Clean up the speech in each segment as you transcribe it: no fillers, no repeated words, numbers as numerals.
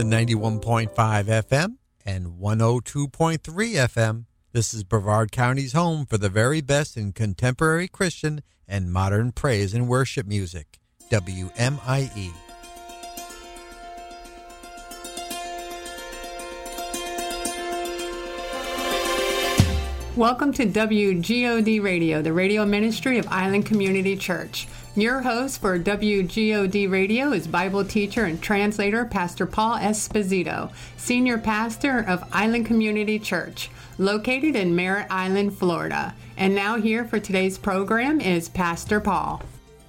91.5 FM and 102.3 FM. This is Brevard County's home for the very best in contemporary Christian and modern praise and worship music. WMIE. Welcome to WGOD Radio, the radio ministry of Island Community Church. Your host for WGOD Radio is Bible teacher and translator Pastor Paul Esposito, senior pastor of Island Community Church, located in Merritt Island, Florida. And now here for today's program is Pastor Paul.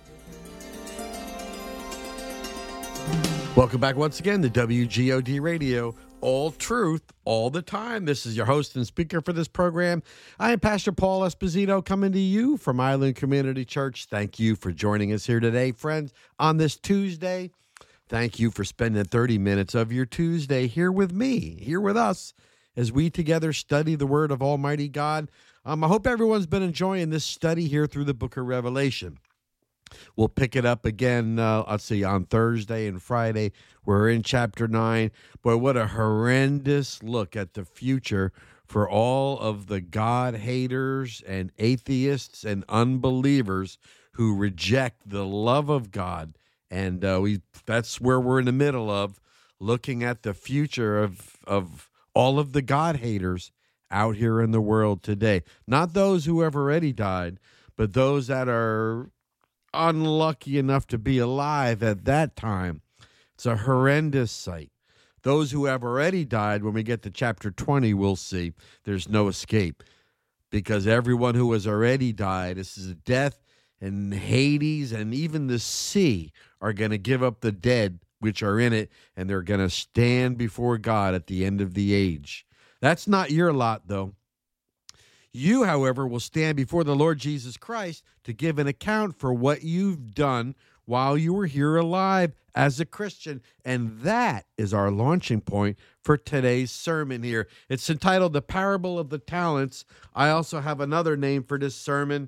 Welcome back once again to WGOD Radio. All truth, all the time. This is your host and speaker for this program. I am Pastor Paul Esposito coming to you from Island Community Church. Thank you for joining us here today, friends, on this Tuesday. Thank you for spending 30 minutes of your Tuesday here with me, here with us, as we together study the Word of Almighty God. I hope everyone's been enjoying this study here through the book of Revelation. We'll pick it up again, on Thursday and Friday. We're in chapter 9. Boy, what a horrendous look at the future for all of the God haters and atheists and unbelievers who reject the love of God. And that's where we're in the middle of, looking at the future of all of the God haters out here in the world today. Not those who have already died, but those that are unlucky enough to be alive at that time. It's a horrendous sight. Those who have already died, when we get to chapter 20, we'll see there's no escape, because everyone who has already died, this is death, and Hades and even the sea are going to give up the dead which are in it, and they're going to stand before God at the end of the age. That's not your lot, though. You, however, will stand before the Lord Jesus Christ to give an account for what you've done while you were here alive as a Christian. And that is our launching point for today's sermon here. It's entitled The Parable of the Talents. I also have another name for this sermon,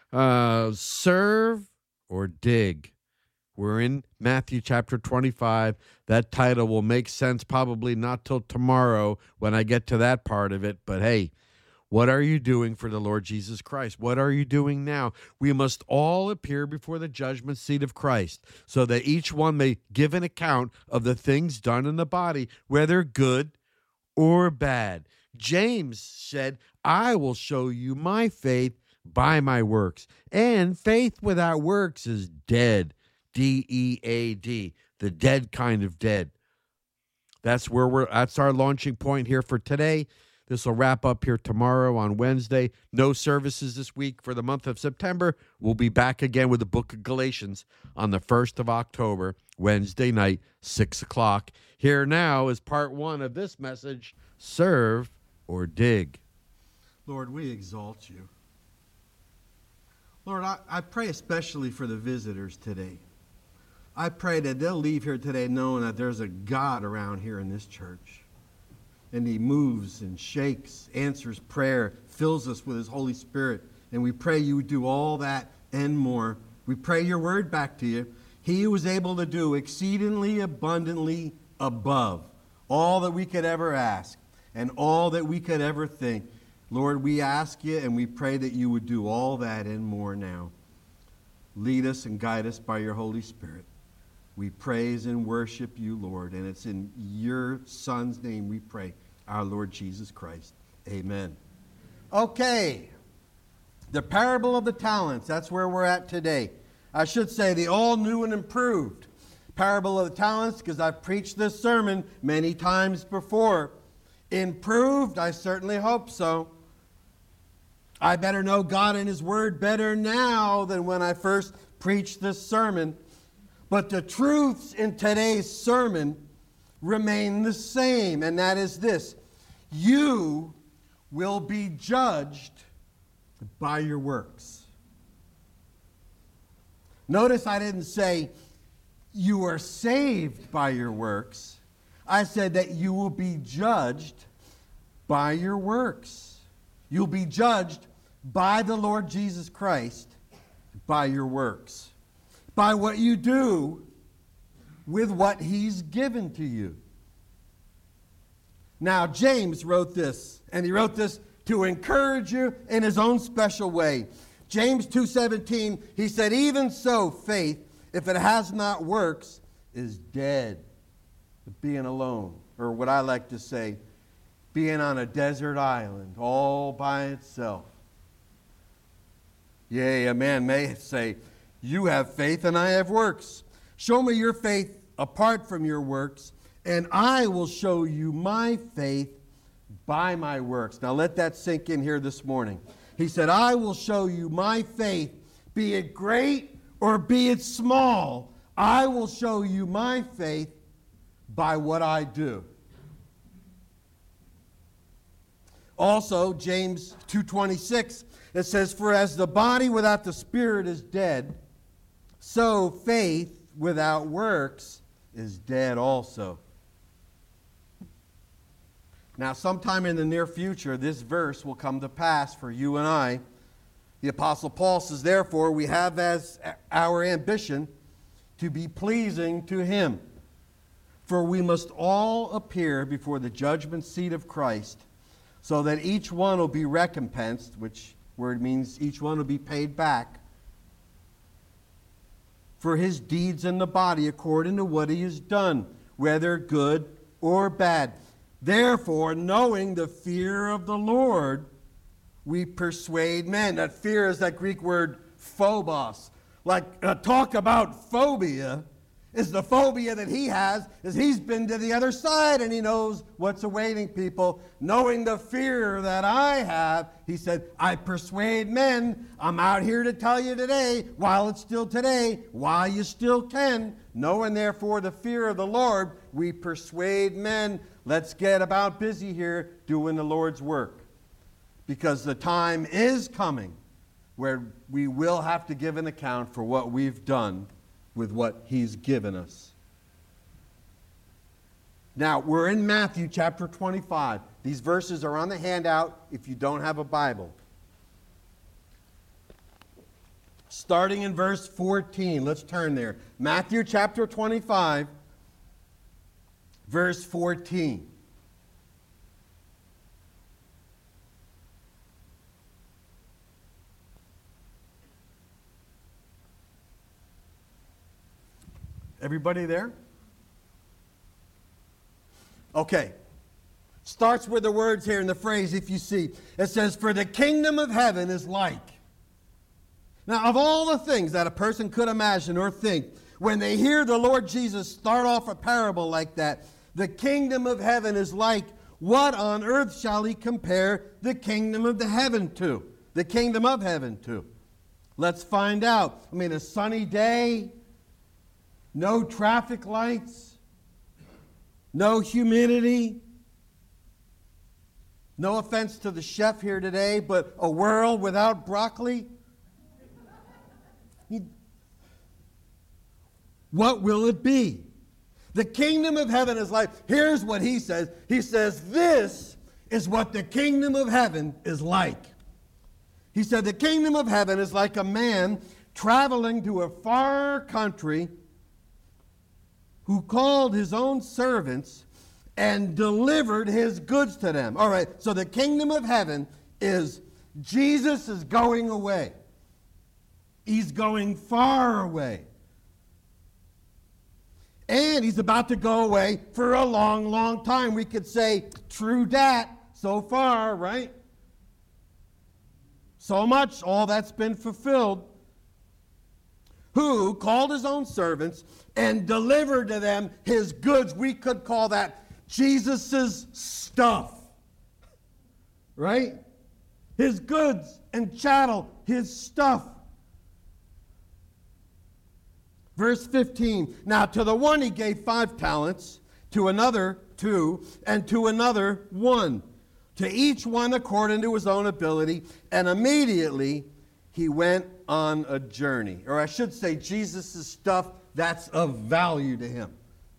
Serve or Dig. We're in Matthew chapter 25. That title will make sense probably not till tomorrow when I get to that part of it. But hey, what are you doing for the Lord Jesus Christ? What are you doing now? We must all appear before the judgment seat of Christ, so that each one may give an account of the things done in the body, whether good or bad. James said, I will show you my faith by my works. And faith without works is dead. D-E-A-D, the dead kind of dead. That's our launching point here for today. This will wrap up here tomorrow on Wednesday. No services this week for the month of September. We'll be back again with the book of Galatians on the 1st of October, Wednesday night, 6 o'clock. Here now is part 1 of this message, Serve or Dig. Lord, we exalt you. Lord, I pray especially for the visitors today. I pray that they'll leave here today knowing that there's a God around here in this church. And he moves and shakes, answers prayer, fills us with his Holy Spirit. And we pray you would do all that and more. We pray your word back to you. He was able to do exceedingly abundantly above all that we could ever ask and all that we could ever think. Lord, we ask you and we pray that you would do all that and more now. Lead us and guide us by your Holy Spirit. We praise and worship you, Lord, and it's in your Son's name we pray, our Lord Jesus Christ. Amen. Okay, the parable of the talents, that's where we're at today. I should say the all new and improved parable of the talents, because I've preached this sermon many times before. Improved, I certainly hope so. I better know God and his word better now than when I first preached this sermon. But the truths in today's sermon remain the same, and that is this. You will be judged by your works. Notice I didn't say you are saved by your works. I said that you will be judged by your works. You'll be judged by the Lord Jesus Christ by your works. By what you do with what he's given to you. Now, James wrote this, and he wrote this to encourage you in his own special way. James 2:17, he said, even so, faith, if it has not works, is dead. Being alone, or what I like to say, being on a desert island all by itself. Yea, a man may say, you have faith and I have works. Show me your faith apart from your works, and I will show you my faith by my works. Now let that sink in here this morning. He said, I will show you my faith, be it great or be it small. I will show you my faith by what I do. Also, James 2:26, it says, for as the body without the spirit is dead, so faith without works is dead also. Now, sometime in the near future, this verse will come to pass for you and I. The Apostle Paul says, therefore, we have as our ambition to be pleasing to him. For we must all appear before the judgment seat of Christ, so that each one will be recompensed, which word means each one will be paid back, for his deeds in the body according to what he has done, whether good or bad. Therefore, knowing the fear of the Lord, we persuade men. That fear is that Greek word phobos. Like, talk about phobia, is the phobia that he has, is he's been to the other side and he knows what's awaiting people. Knowing the fear that I have, he said, I persuade men. I'm out here to tell you today, while it's still today, while you still can. Knowing therefore the fear of the Lord, we persuade men. Let's get about busy here doing the Lord's work. Because the time is coming where we will have to give an account for what we've done with what he's given us. Now, we're in Matthew chapter 25. These verses are on the handout if you don't have a Bible. Starting in verse 14, let's turn there. Matthew chapter 25, verse 14. Everybody there? Okay. Starts with the words here in the phrase, if you see. It says, for the kingdom of heaven is like. Now, of all the things that a person could imagine or think, when they hear the Lord Jesus start off a parable like that, the kingdom of heaven is like, what on earth shall he compare the kingdom of the heaven to? The kingdom of heaven to? Let's find out. I mean, a sunny day, no traffic lights, no humidity. No offense to the chef here today, but a world without broccoli? What will it be? The kingdom of heaven is like, here's what he says. He says, this is what the kingdom of heaven is like. He said, the kingdom of heaven is like a man traveling to a far country who called his own servants and delivered his goods to them. All right, so the kingdom of heaven is Jesus is going away. He's going far away. And he's about to go away for a long, long time. We could say, true dat, so far, right? So much, all that's been fulfilled. Who called his own servants and delivered to them his goods. We could call that Jesus' stuff. Right? His goods and chattel, his stuff. Verse 15. Now to the one he gave 5 talents, to another 2, and to another 1. To each one according to his own ability. And immediately he went on a journey. Or I should say, Jesus' stuff that's of value to him.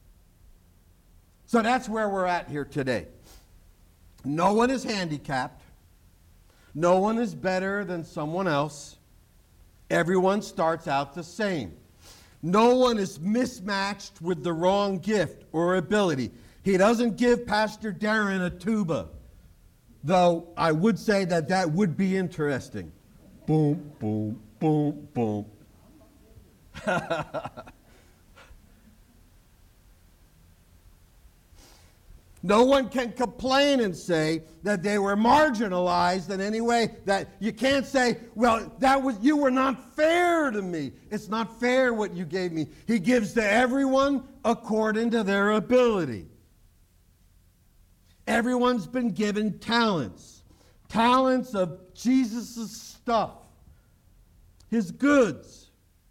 So that's where we're at here today. No one is handicapped. No one is better than someone else. Everyone starts out the same. No one is mismatched with the wrong gift or ability. He doesn't give Pastor Darren a tuba, though I would say that that would be interesting. Boom, boom, boom, boom. No one can complain and say that they were marginalized in any way. That you can't say, well, you were not fair to me. It's not fair what you gave me. He gives to everyone according to their ability. Everyone's been given talents. Talents of Jesus' stuff. His goods.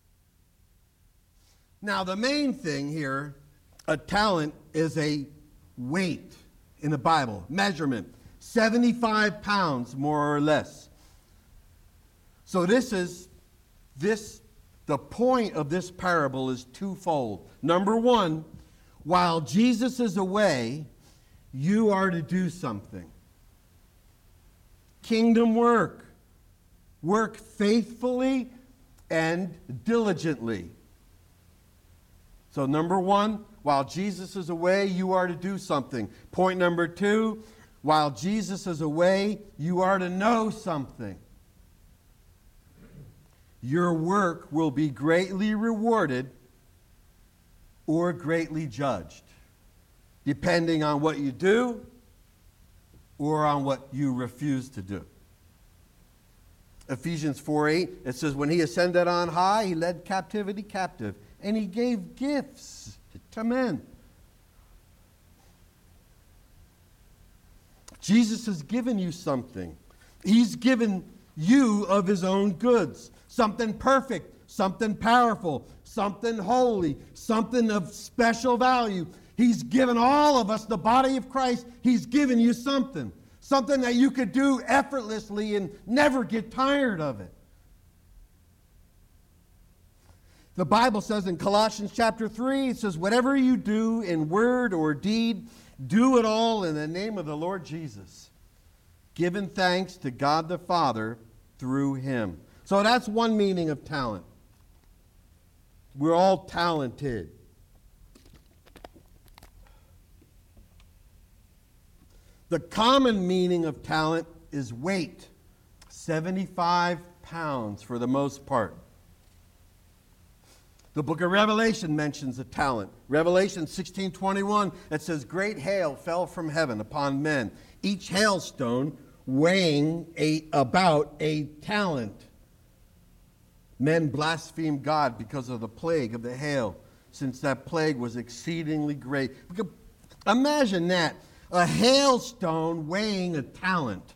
Now, the main thing here, a talent is a weight in the Bible, measurement, 75 pounds more or less. So the point of this parable is twofold. Number one, while Jesus is away, you are to do something. Kingdom work. Work faithfully and diligently. So number one, while Jesus is away, you are to do something. Point number two, while Jesus is away, you are to know something. Your work will be greatly rewarded or greatly judged, depending on what you do or on what you refuse to do. Ephesians 4:8, it says, when he ascended on high, he led captivity captive, and he gave gifts to men. Jesus has given you something. He's given you of his own goods. Something perfect, something powerful, something holy, something of special value. He's given all of us, the body of Christ, he's given you something. Something that you could do effortlessly and never get tired of it. The Bible says in Colossians chapter 3, it says, whatever you do in word or deed, do it all in the name of the Lord Jesus, giving thanks to God the Father through him. So that's one meaning of talent. We're all talented. The common meaning of talent is weight, 75 pounds for the most part. The book of Revelation mentions a talent. Revelation 16:21, it says, great hail fell from heaven upon men, each hailstone weighing about a talent. Men blasphemed God because of the plague of the hail, since that plague was exceedingly great. Imagine that, a hailstone weighing a talent.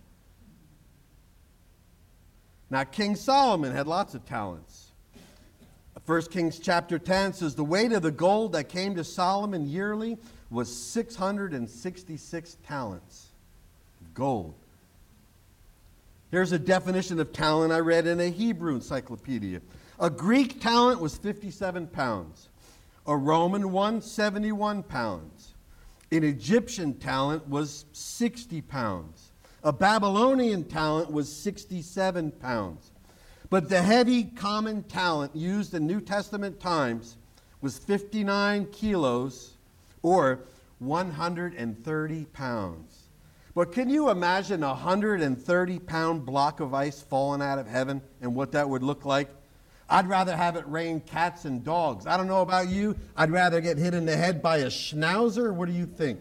Now, King Solomon had lots of talents. 1 Kings chapter 10 says, the weight of the gold that came to Solomon yearly was 666 talents of gold. Here's a definition of talent I read in a Hebrew encyclopedia. A Greek talent was 57 pounds. A Roman one, 71 pounds. An Egyptian talent was 60 pounds. A Babylonian talent was 67 pounds. But the heavy common talent used in New Testament times was 59 kilos or 130 pounds. But can you imagine a 130-pound block of ice falling out of heaven and what that would look like? I'd rather have it rain cats and dogs. I don't know about you. I'd rather get hit in the head by a schnauzer. What do you think?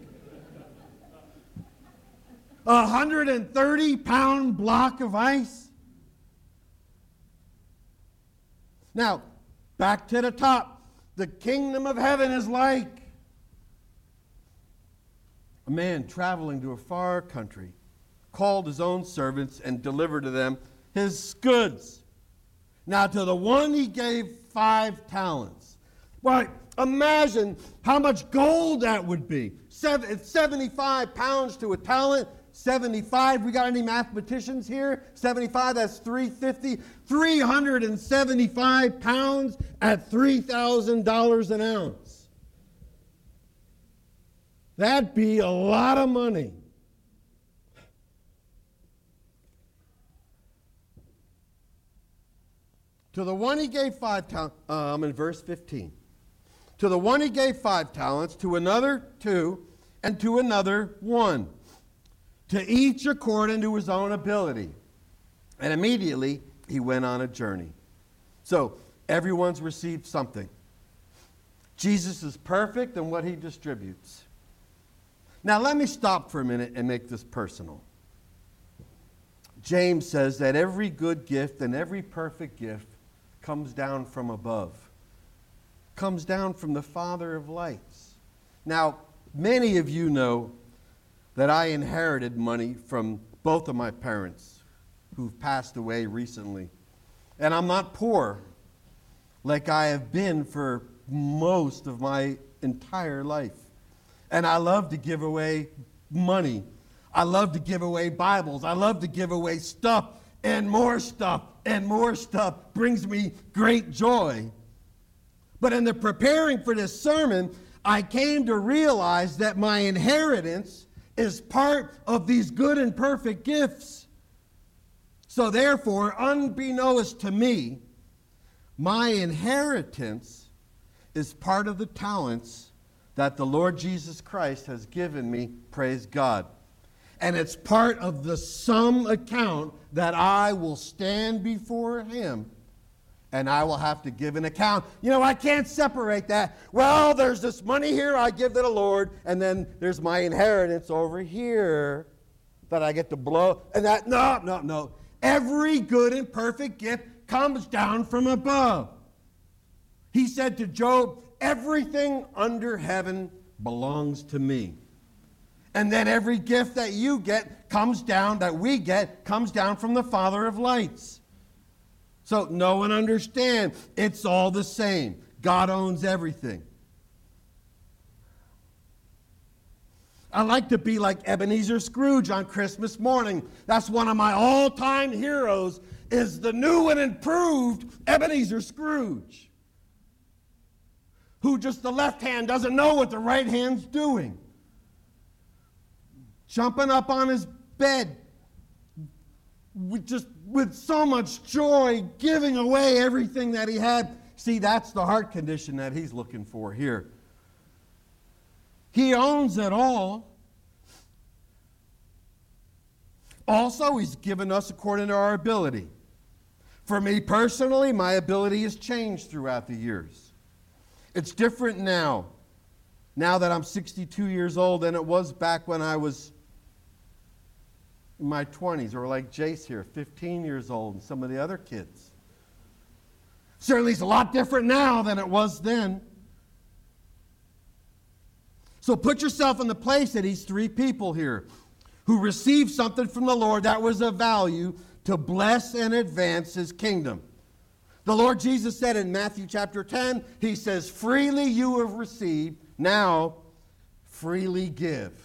A 130-pound block of ice? Now, back to the top. The kingdom of heaven is like a man traveling to a far country, called his own servants and delivered to them his goods. Now, to the one he gave 5 talents. Well, imagine how much gold that would be. 75 pounds to a talent. 75, we got any mathematicians here? 75, that's 350. 375 pounds at $3,000 an ounce. That'd be a lot of money. To the one he gave 5 talents, I'm in verse 15. To the one he gave 5 talents, to another 2, and to another 1. To each according to his own ability. And immediately he went on a journey. So everyone's received something. Jesus is perfect in what he distributes. Now let me stop for a minute and make this personal. James says that every good gift and every perfect gift comes down from above. Comes down from the Father of lights. Now, many of you know that I inherited money from both of my parents who've passed away recently. And I'm not poor like I have been for most of my entire life. And I love to give away money. I love to give away Bibles. I love to give away stuff and more stuff and more stuff. Brings me great joy. But in the preparing for this sermon, I came to realize that my inheritance is part of these good and perfect gifts. So therefore, unbeknownst to me, my inheritance is part of the talents that the Lord Jesus Christ has given me, praise God. And it's part of the sum account that I will stand before him and I will have to give an account. You know, I can't separate that. Well, there's this money here I give to the Lord, and then there's my inheritance over here that I get to blow. And that, no. Every good and perfect gift comes down from above. He said to Job, everything under heaven belongs to me. And then every gift that you get comes down, that we get, comes down from the Father of lights. So know and understand, it's all the same. God owns everything. I like to be like Ebenezer Scrooge on Christmas morning. That's one of my all-time heroes, is the new and improved Ebenezer Scrooge, who just the left hand doesn't know what the right hand's doing. Jumping up on his bed with so much joy, giving away everything that he had. See, that's the heart condition that he's looking for here. He owns it all. Also, he's given us according to our ability. For me personally, my ability has changed throughout the years. It's different now that I'm 62 years old, than it was back when I was in my 20s, or like Jace here, 15 years old, and some of the other kids. Certainly it's a lot different now than it was then. So put yourself in the place of these three people here who received something from the Lord that was of value to bless and advance his kingdom. The Lord Jesus said in Matthew chapter 10, he says, freely you have received, now freely give.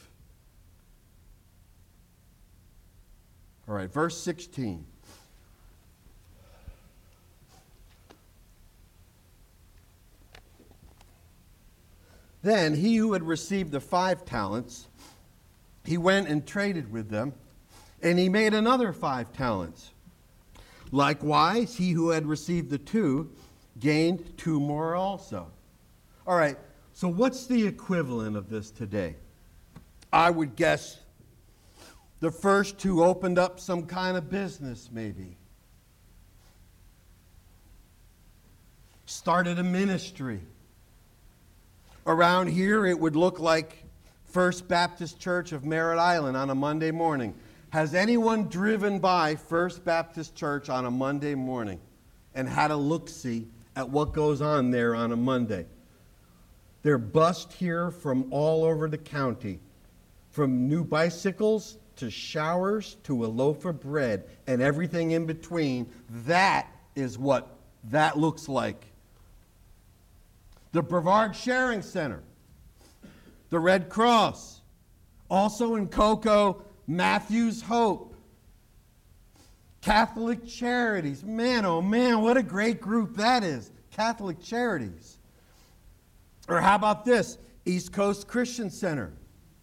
All right, verse 16. Then he who had received the 5 talents, he went and traded with them, and he made another 5 talents. Likewise, he who had received the 2 gained 2 more also. All right, so what's the equivalent of this today? I would guess the first 2 opened up some kind of business, maybe. Started a ministry. Around here, it would look like First Baptist Church of Merritt Island on a Monday morning. Has anyone driven by First Baptist Church on a Monday morning and had a look-see at what goes on there on a Monday? They're bussed here from all over the county, from new bicycles to showers to a loaf of bread and everything in between. That is what that looks like. The Brevard Sharing Center, the Red Cross, also in Cocoa, Matthew's Hope, Catholic Charities. Man, oh man, what a great group that is. Catholic Charities. Or how about this? East Coast Christian Center.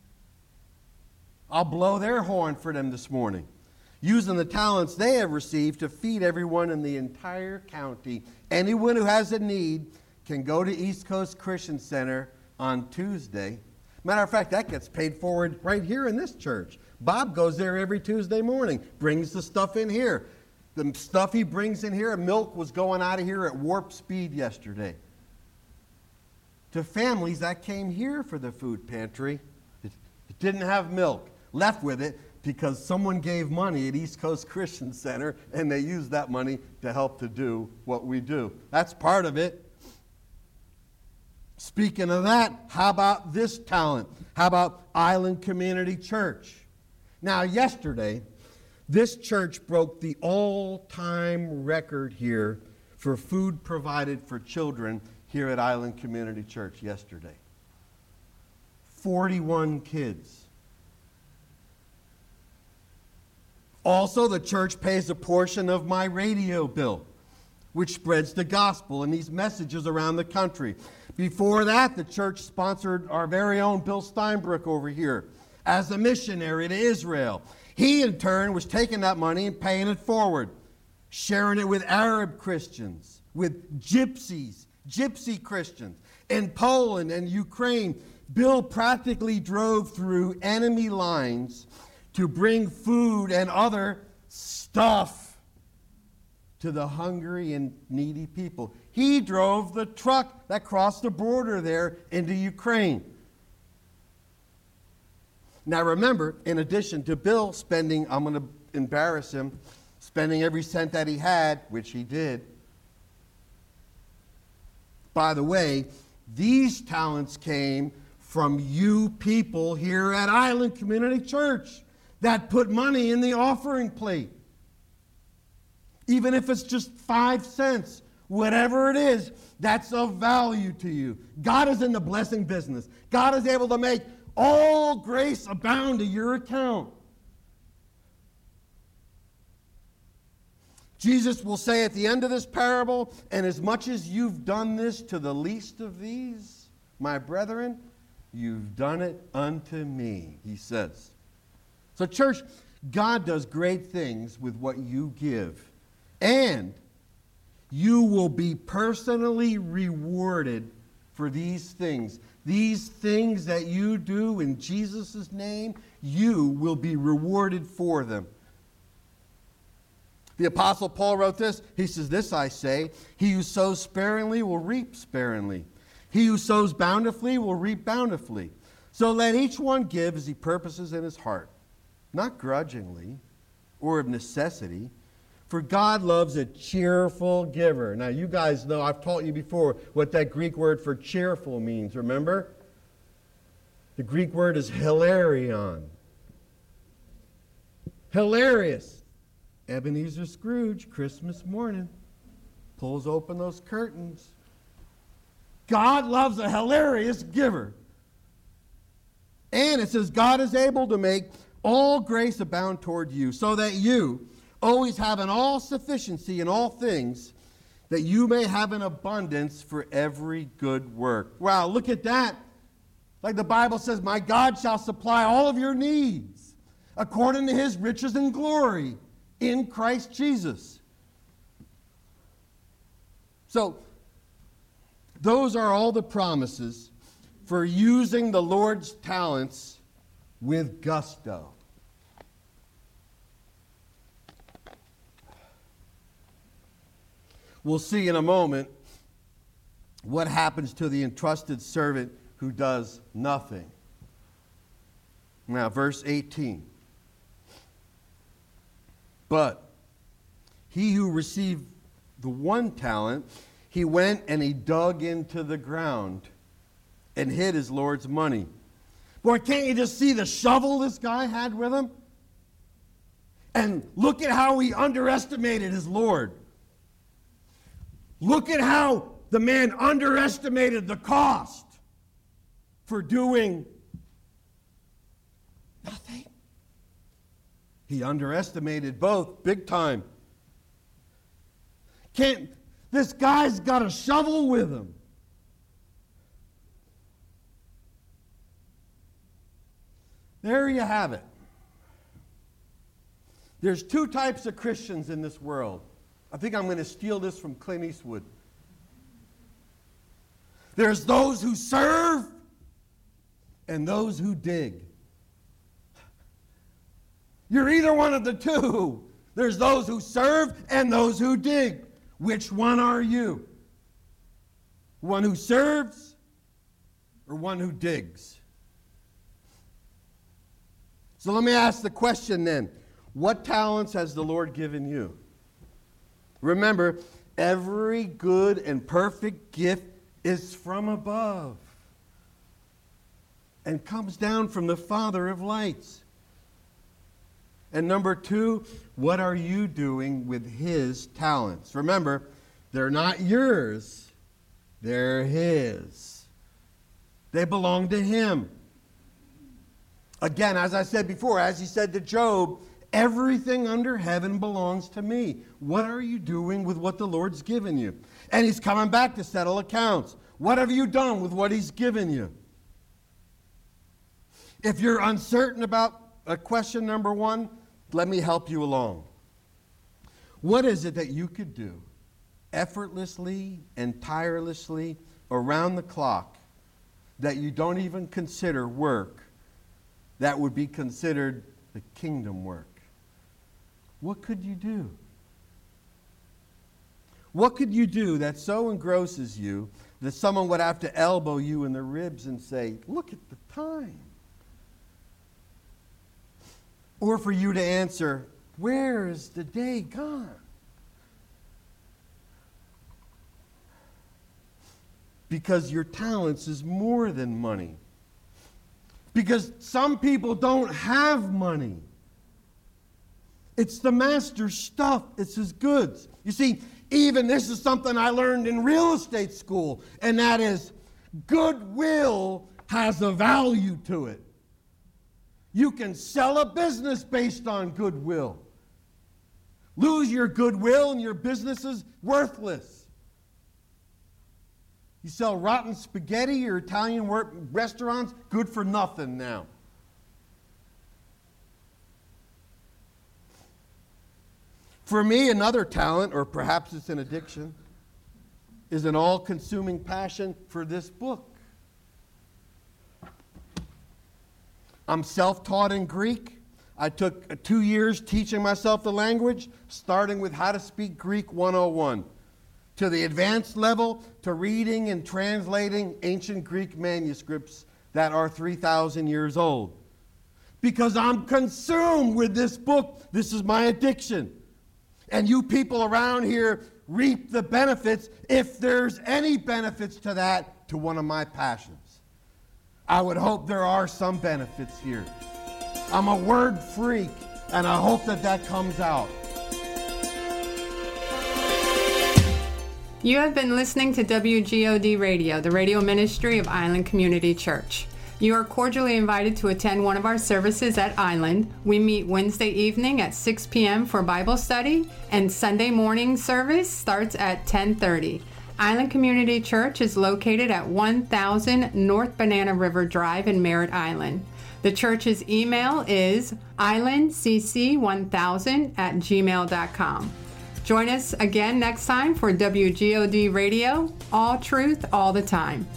I'll blow their horn for them this morning. Using the talents they have received to feed everyone in the entire county. Anyone who has a need can go to East Coast Christian Center on Tuesday Matter of fact, that gets paid forward right here in this church. Bob goes there every Tuesday morning, brings the stuff in here. The stuff he brings in here, milk was going out of here at warp speed yesterday. To families that came here for the food pantry, it didn't have milk, left with it because someone gave money at East Coast Christian Center, and they used that money to help to do what we do. That's part of it. Speaking of that, how about this talent? How about Island Community Church? Now, yesterday, this church broke the all-time record here for food provided for children here at Island Community Church yesterday. 41 kids. Also, the church pays a portion of my radio bill, which spreads the gospel and these messages around the country. Before that, the church sponsored our very own Bill Steinbrook over here as a missionary to Israel. He, in turn, was taking that money and paying it forward, sharing it with Arab Christians, with gypsy Christians. In Poland and Ukraine, Bill practically drove through enemy lines to bring food and other stuff to the hungry and needy people. He drove the truck that crossed the border there into Ukraine. Now remember, in addition to Bill spending, I'm going to embarrass him, spending every cent that he had, which he did. By the way, these talents came from you people here at Island Community Church that put money in the offering plate. Even if it's just 5 cents, whatever it is, that's of value to you. God is in the blessing business. God is able to make all grace abound to your account. Jesus will say at the end of this parable, and as much as you've done this to the least of these, my brethren, you've done it unto me, he says. So church, God does great things with what you give. And you will be personally rewarded for these things. These things that you do in Jesus' name, you will be rewarded for them. The Apostle Paul wrote this. He says, "This I say, he who sows sparingly will reap sparingly. He who sows bountifully will reap bountifully. So let each one give as he purposes in his heart, not grudgingly or of necessity, for God loves a cheerful giver." Now, you guys know, I've taught you before what that Greek word for cheerful means, remember? The Greek word is hilarion. Hilarious. Ebenezer Scrooge, Christmas morning, pulls open those curtains. God loves a hilarious giver. And it says, God is able to make all grace abound toward you, so that you always have an all sufficiency in all things, that you may have an abundance for every good work. Wow, look at that. Like the Bible says, my God shall supply all of your needs according to his riches and glory in Christ Jesus. So, those are all the promises for using the Lord's talents with gusto. We'll see in a moment what happens to the entrusted servant who does nothing. Now, verse 18. But he who received the 1 talent, he went and he dug into the ground and hid his Lord's money. Boy, can't you just see the shovel this guy had with him? And look at how he underestimated his Lord. Look at how the man underestimated the cost for doing nothing. He underestimated both big time. This guy's got a shovel with him. There you have it. There's 2 types of Christians in this world. I think I'm going to steal this from Clint Eastwood. There's those who serve, and those who dig. You're either one of the two. There's those who serve and those who dig. Which one are you? One who serves or one who digs? So let me ask the question then. What talents has the Lord given you? Remember, every good and perfect gift is from above and comes down from the Father of lights. And number two, what are you doing with His talents? Remember, they're not yours, they're His. They belong to Him. Again, as I said before, as He said to Job, everything under heaven belongs to me. What are you doing with what the Lord's given you? And He's coming back to settle accounts. What have you done with what He's given you? If you're uncertain about question number one, let me help you along. What is it that you could do effortlessly and tirelessly around the clock that you don't even consider work, that would be considered the kingdom work? What could you do? What could you do that so engrosses you that someone would have to elbow you in the ribs and say, look at the time? Or for you to answer, where is the day gone? Because your talents is more than money. Because some people don't have money. It's the master's stuff. It's his goods. You see, even this is something I learned in real estate school, and that is goodwill has a value to it. You can sell a business based on goodwill. Lose your goodwill and your business is worthless. You sell rotten spaghetti or Italian restaurants, good for nothing now. For me, another talent, or perhaps it's an addiction, is an all-consuming passion for this book. I'm self-taught in Greek. I took 2 years teaching myself the language, starting with how to speak Greek 101, to the advanced level, to reading and translating ancient Greek manuscripts that are 3,000 years old. Because I'm consumed with this book. This is my addiction. And you people around here reap the benefits, if there's any benefits to that, to one of my passions. I would hope there are some benefits here. I'm a word freak, and I hope that comes out. You have been listening to WGOD Radio, the radio ministry of Island Community Church. You are cordially invited to attend one of our services at Island. We meet Wednesday evening at 6 p.m. for Bible study, and Sunday morning service starts at 10:30. Island Community Church is located at 1000 North Banana River Drive in Merritt Island. The church's email is islandcc1000@gmail.com. Join us again next time for WGOD Radio, all truth, all the time.